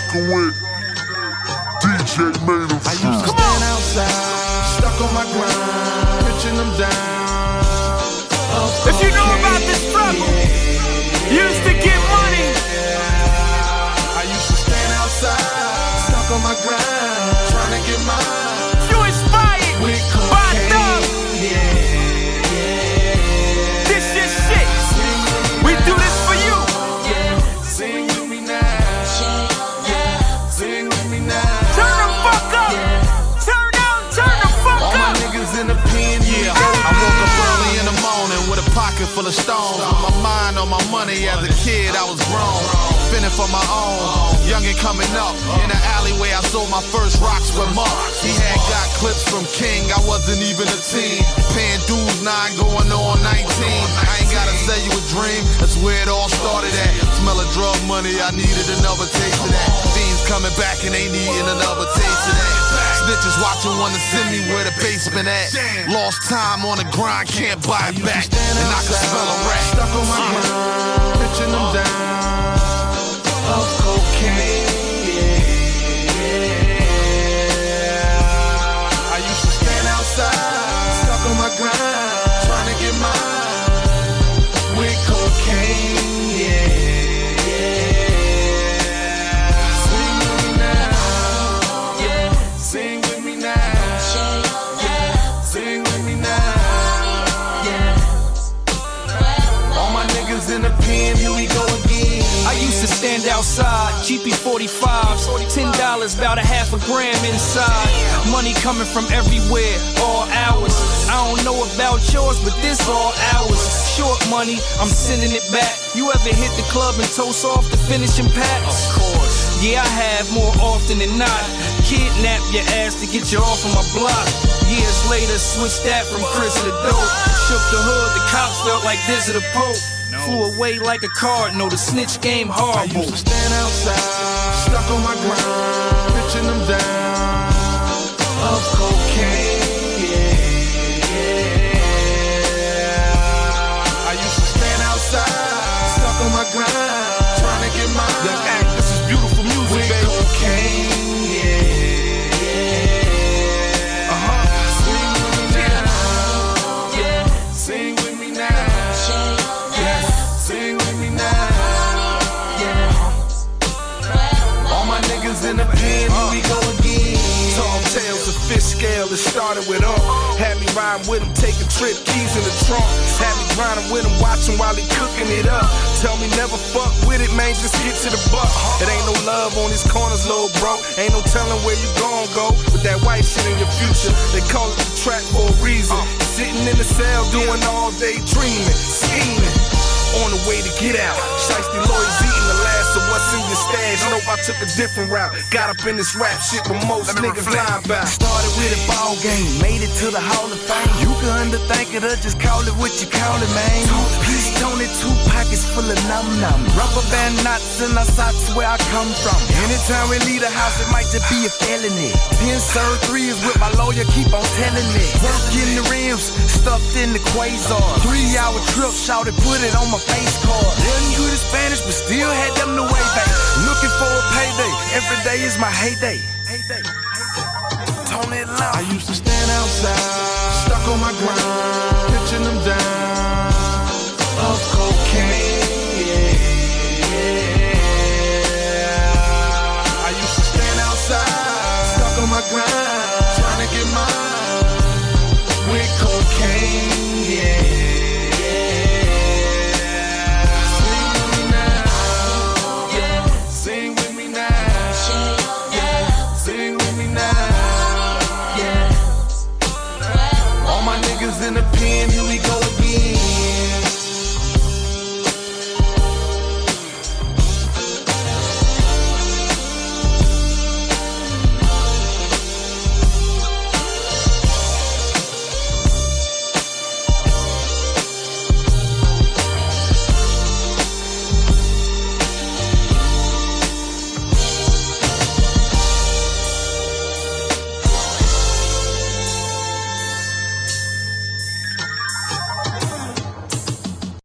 rockin' with DJ Made I used to stand outside, stuck on my grind, pitching them down. If you know about this struggle, you used to get money. I used to stand outside, stuck on my grind, trying to get mine. You inspired by Thug. This is shit. We do this for you. Sing with me now. Sing with me now. Turn the fuck up. Turn the fuck All up. my niggas in the pen, yeah. I woke up early in the morning with a pocket full of stones. With my mind on my money as a kid, I was grown. Spinning for my own, young and coming up. In the alleyway, I sold my first rocks with Mark. He had got clips from King, I wasn't even a teen. Paying dues, 9 going on 19. I ain't gotta sell you a dream, that's where it all started at. Smell of drug money, I needed another taste of that. Fiends coming back and they needing another taste of that. Snitches watching wanna send me where the basement at. Lost time on the grind, can't buy it back. And I can smell a rat. Stuck on my grind, pitching them down. Of cocaine. I used to stand outside, stuck on my grind, trying to get mine with cocaine. Sing with me now. Sing with me now. Sing with me now. All my niggas in the pen, here we go again. I used to stand outside, GP 45s, $10, about a half a gram inside. Money coming from everywhere, all hours. I don't know about yours, but this all hours. Short money, I'm sending it back. You ever hit the club and toast off the finishing pack? Of course. Yeah, I have more often than not. Kidnap your ass to get you off of my block. Years later, switched that from Chris to dope. Shook the hood, the cops felt like this or the Pope. Flew away like a cardinal, the snitch game horrible. I used to stand outside, stuck on my grind, pitching them down. Of cocaine. I used to stand outside, stuck on my grind, trying to get mine. Young Act, this is beautiful music, with baby. Cocaine. Sing with me now. Sing with me now. Sing with me now. All my niggas in the pen, here we go again. Tall tales of fish scale, it started with up. Had me riding with him, taking trip, keys in the trunk. Had me grinding with him, watching while he cooking it up. Tell me never fuck with it, man, just get to the buck. It ain't no love on these corners, little bro. Ain't no telling where you gon' go with that white shit in your future. They call it the trap for a reason. Sitting in the cell, doing all day dreaming, scheming. On the way to get out, Shiesty Lloyd's eating the last of what's in your stash. Nope, I took a different route. Got up in this rap shit, but most niggas lie about. Started with a ball game, made it to the Hall of Fame. You can underthink it or just call it what you call it, man. Peace Tony, 2 pockets full of num-num. Rubber band knots in our socks where I come from. Anytime we leave the house, it might just be a felony. 10 served 3 is with my lawyer, keep on telling it. Work in the rims, stuffed in the Quasar. 3-hour trip, shouted, put it on my face card. Wasn't good at Spanish, but still had them the way back. Looking for a payday, every day is my heyday. Tony Love. I used to stand outside, stuck on my grind, pitching them down. Of cocaine. I used to stand outside, stuck on my grind, trying to get mine with cocaine. Sing with me now. Sing with me now. All my niggas in the pen, here we go again.